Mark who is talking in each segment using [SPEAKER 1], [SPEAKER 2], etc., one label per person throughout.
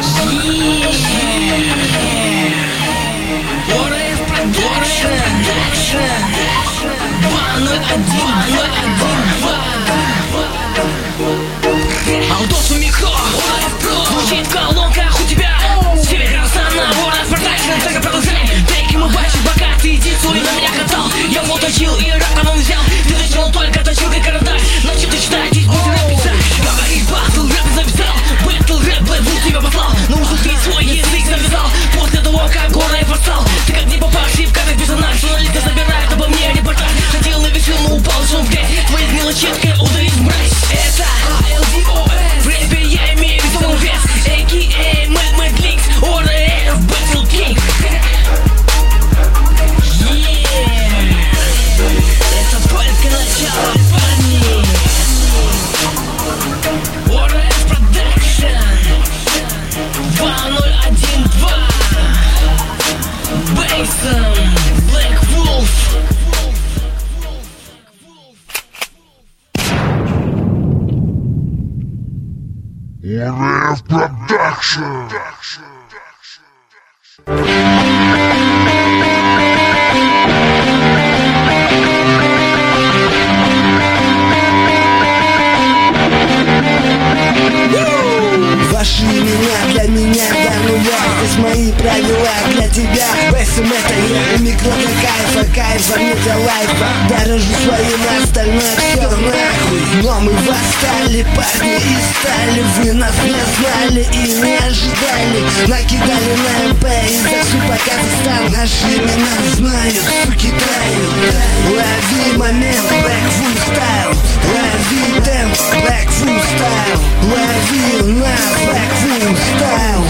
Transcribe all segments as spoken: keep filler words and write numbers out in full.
[SPEAKER 1] Алдос у микро, звучит в колонках у тебя. Тебе красана, Warren Production, так и продолжай. Треки мы бачим, пока ты иди свой на меня катал. Я вот точил и рэп он взял. Ты начал только точил как карандаш. Начал ты читать, здесь будет рэп писать. Говоришь, батл, рэп записал. Бэтл, рэп, бэтл тебя послал. Но уже ты свой язык завязал. После того, как горы форсал. Ты как не попавший в кадр персонаж. Журналисты забирают обо мне репортаж. Ходил на вершину, упал шум в грязь. Твоей мелочеткой ударить в мразь. Это эй эл ди о эс. В рэпе я имею весомый вес. а ка а Mad Mad Links, о эр эф, Battle King. Это только начало, парни. о эр эф Production два ноль один два. Бейсон, Black Wolf.
[SPEAKER 2] о эр эф Production.
[SPEAKER 3] Ваши имена для меня до нуля. Здесь мои правила для тебя. Бейсом это я, у микро для кайфа. Кайф во мне для лайфа. Дорожу своим, остальное все нахуй. Но мы восстали, парни, и стали. Вы нас не знали и не ожидали. Накидали на эм пэ и за всю по Казахстан. Наши имена знают, суки тают. Лови момент, Black Wolf Style. Лови темп, Black Wolf Style. Лови на Black Wolf Style.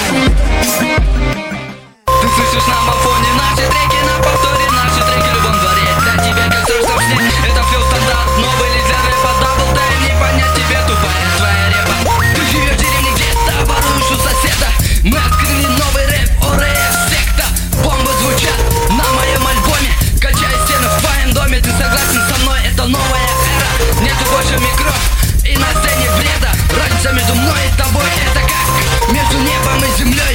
[SPEAKER 1] Ты слышишь на мафоне наши треки, на повторе наши треки в любом дворе. Для тебя как страшно снег, это флоу стандарт. Новый лидер рэпа, дабл тайм, не понять тебе тупая твоя репа. Ты живешь в деревне где-то, воруешь у соседа. Мы открыли новый рэп, о эр эф секта. Бомбы звучат на моем альбоме. Качай стены в твоем доме, ты согласен со мной, это новая эра. Нету больше микро и на сцене бреда. Разница между мной и тобой это как между небом и землей.